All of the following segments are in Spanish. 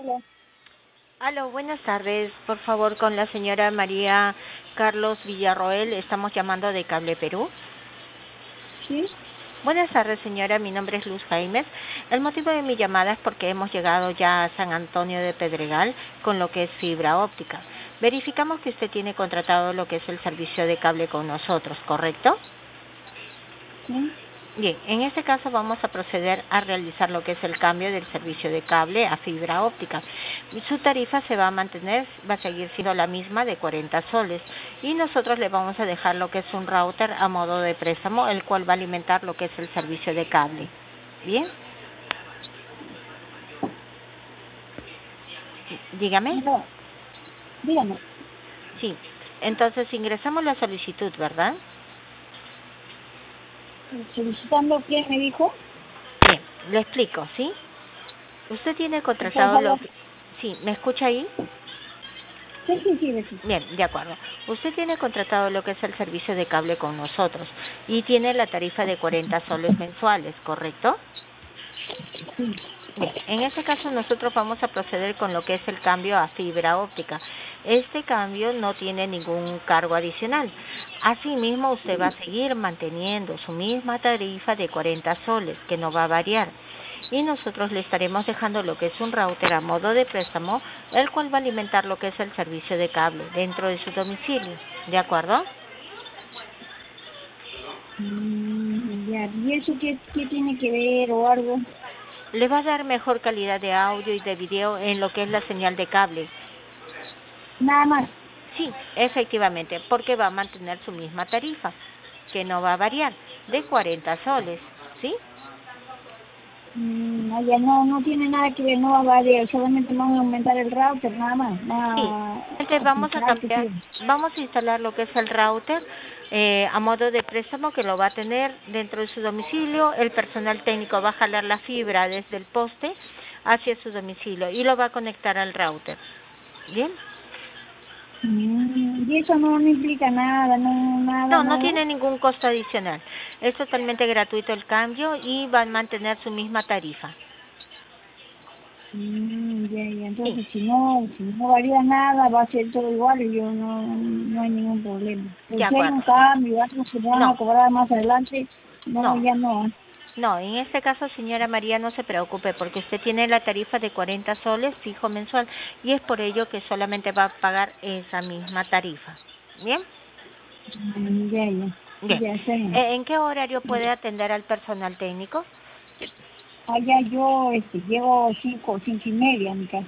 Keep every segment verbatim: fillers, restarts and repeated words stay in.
Aló. Aló, buenas tardes. Por favor, con la señora María Carlos Villarroel. Estamos llamando de Cable Perú. Sí. Buenas tardes, señora. Mi nombre es Luz Jaimes. El motivo de mi llamada es porque hemos llegado ya a San Antonio de Pedregal con lo que es fibra óptica. Verificamos que usted tiene contratado lo que es el servicio de cable con nosotros, ¿correcto? Sí. Bien, en este caso vamos a proceder a realizar lo que es el cambio del servicio de cable a fibra óptica. Su tarifa se va a mantener, va a seguir siendo la misma de cuarenta soles y nosotros le vamos a dejar lo que es un router a modo de préstamo, el cual va a alimentar lo que es el servicio de cable. ¿Bien? Dígame. No. Dígame. Sí. Entonces ingresamos la solicitud, ¿verdad? ¿Solicitando qué me dijo? Bien, le explico, ¿sí? Usted tiene Por contratado lo favor. que... Sí, ¿me escucha ahí? Sí, sí, sí, sí. Bien, de acuerdo. Usted tiene contratado lo que es el servicio de cable con nosotros y tiene la tarifa de cuarenta soles mensuales, ¿correcto? Sí. Bien, en este caso nosotros vamos a proceder con lo que es el cambio a fibra óptica. Este cambio no tiene ningún cargo adicional. Asimismo, usted va a seguir manteniendo su misma tarifa de cuarenta soles, que no va a variar. Y nosotros le estaremos dejando lo que es un router a modo de préstamo, el cual va a alimentar lo que es el servicio de cable dentro de su domicilio. ¿De acuerdo? Mm, ya. ¿Y eso qué, qué tiene que ver o algo? Le va a dar mejor calidad de audio y de video en lo que es la señal de cable. Nada más. Sí, efectivamente, porque va a mantener su misma tarifa, que no va a variar, de cuarenta soles, ¿sí? Mm, no, ya no, no tiene nada que ver, no va a variar, solamente van a aumentar el router, nada más. Sí, Va a entonces vamos a aplicar, qué sé cambiar, yo. vamos a instalar lo que es el router eh, a modo de préstamo que lo va a tener dentro de su domicilio. El personal técnico va a jalar la fibra desde el poste hacia su domicilio y lo va a conectar al router. ¿Bien? Mm, y eso no, no implica nada, no, nada, No, no nada. tiene ningún costo adicional. Es totalmente gratuito el cambio y va a mantener su misma tarifa. Mm, ya, ya. Sí, Entonces, si no, si no varía nada, va a ser todo igual y yo no, no hay ningún problema. de Pero si hay un acuerdo. cambio, algo que me van a No, cobrar más adelante, no, no, ya no. no. En este caso, señora María, no se preocupe porque usted tiene la tarifa de cuarenta soles fijo mensual y es por ello que solamente va a pagar esa misma tarifa. ¿Bien? Mm, ya, ya. Bien. Ya, está bien. Eh, ¿En qué horario puede atender al personal técnico? Allá yo este, llego cinco, cinco y media a mi casa.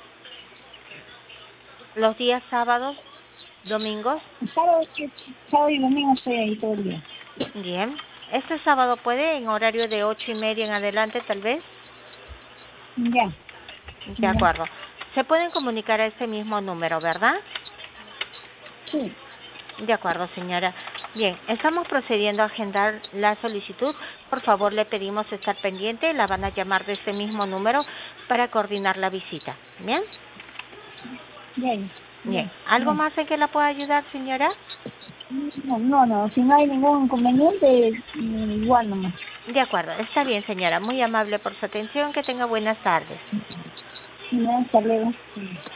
¿Los días sábados, domingos? Sábado, que- sábado y domingo estoy ahí todo el día. Bien. ¿Este sábado puede en horario de ocho y media en adelante, tal vez? Ya, De ya. acuerdo. Se pueden comunicar a este mismo número, ¿verdad? Sí, De acuerdo, señora. Bien, estamos procediendo a agendar la solicitud. Por favor, le pedimos estar pendiente. La van a llamar de este mismo número para coordinar la visita. ¿Bien? ya, ya. Bien. Ya, ¿Algo ya. más en que la pueda ayudar, señora? No, no, no, si no hay ningún inconveniente, mm, igual nomás. De acuerdo. Está bien, señora. Muy amable por su atención. Que tenga buenas tardes. Ya, hasta luego.